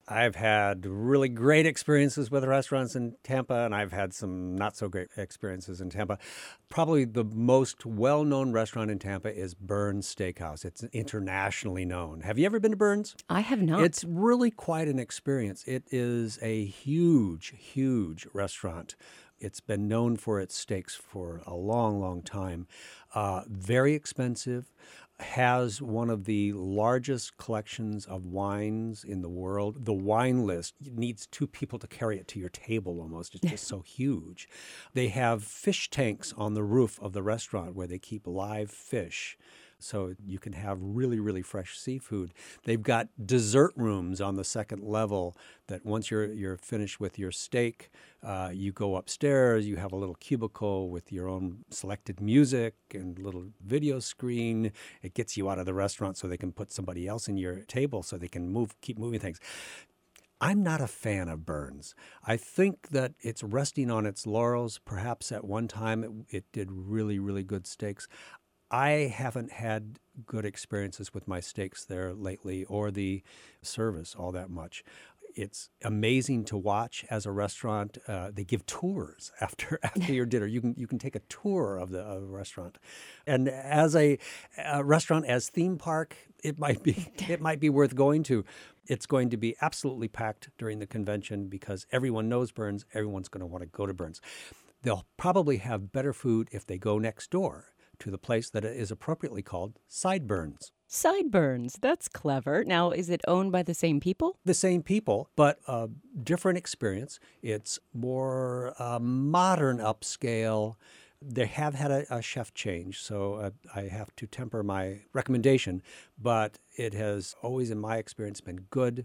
I've had really great experiences with restaurants in Tampa, and I've had some not so great experiences in Tampa. Probably the most well known restaurant in Tampa is Burns Steakhouse. It's internationally known. Have you ever been to Burns? I have not. It's really quite an experience. It is a huge, huge restaurant. It's been known for its steaks for a long, long time. Very expensive, has one of the largest collections of wines in the world. The wine list needs two people to carry it to your table almost. It's just so huge. They have fish tanks on the roof of the restaurant where they keep live fish. So you can have really, really fresh seafood. They've got dessert rooms on the second level that once you're finished with your steak, you go upstairs, you have a little cubicle with your own selected music and little video screen. It gets you out of the restaurant so they can put somebody else in your table so they can keep moving things. I'm not a fan of Burns. I think that it's resting on its laurels. Perhaps at one time it did really, really good steaks. I haven't had good experiences with my steaks there lately or the service all that much. It's amazing to watch as a restaurant. They give tours after your dinner. You can take a tour of the restaurant, and as a restaurant as theme park, it might be worth going to. It's going to be absolutely packed during the convention because everyone knows Burns. Everyone's going to want to go to Burns. They'll probably have better food if they go next door to the place that is appropriately called Sideburns. Sideburns. That's clever. Now, is it owned by the same people? The same people, but a different experience. It's more modern upscale. They have had a chef change, so I have to temper my recommendation, but it has always, in my experience, been good,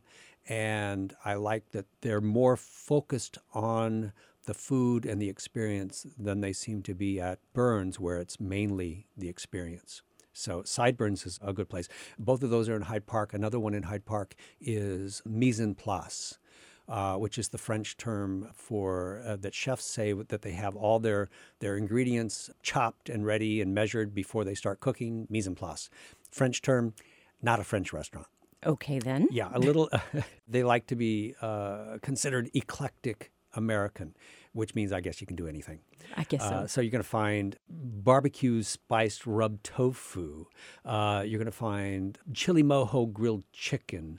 and I like that they're more focused on the food and the experience than they seem to be at Burns, where it's mainly the experience. So Sideburns is a good place. Both of those are in Hyde Park. Another one in Hyde Park is mise en place, which is the French term for that chefs say that they have all their ingredients chopped and ready and measured before they start cooking. Mise en place. French term, not a French restaurant. Okay, then. Yeah, a little. They like to be considered eclectic American, which means I guess you can do anything. I guess so. So you're going to find barbecue spiced rub tofu. You're going to find chili mojo grilled chicken,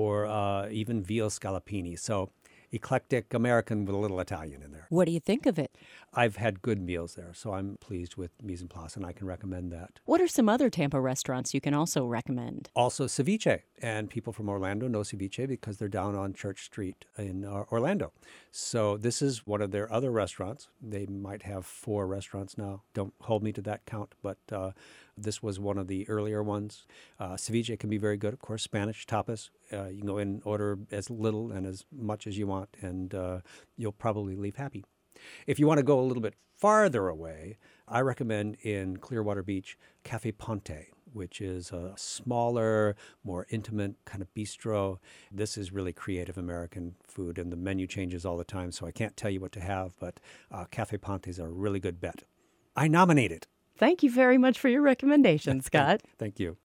or even veal scallopini. So eclectic American with a little Italian in there. What do you think of it? I've had good meals there, so I'm pleased with mise en place, and I can recommend that. What are some other Tampa restaurants you can also recommend? Also Ceviche, and people from Orlando know Ceviche because they're down on Church Street in Orlando. So this is one of their other restaurants. They might have 4 restaurants now. Don't hold me to that count, but this was one of the earlier ones. Ceviche can be very good, of course, Spanish tapas. You can go in and order as little and as much as you want, and you'll probably leave happy. If you want to go a little bit farther away, I recommend in Clearwater Beach, Cafe Ponte, which is a smaller, more intimate kind of bistro. This is really creative American food, and the menu changes all the time, so I can't tell you what to have, but Cafe Ponte is a really good bet. I nominate it. Thank you very much for your recommendation, Scott. Thank you.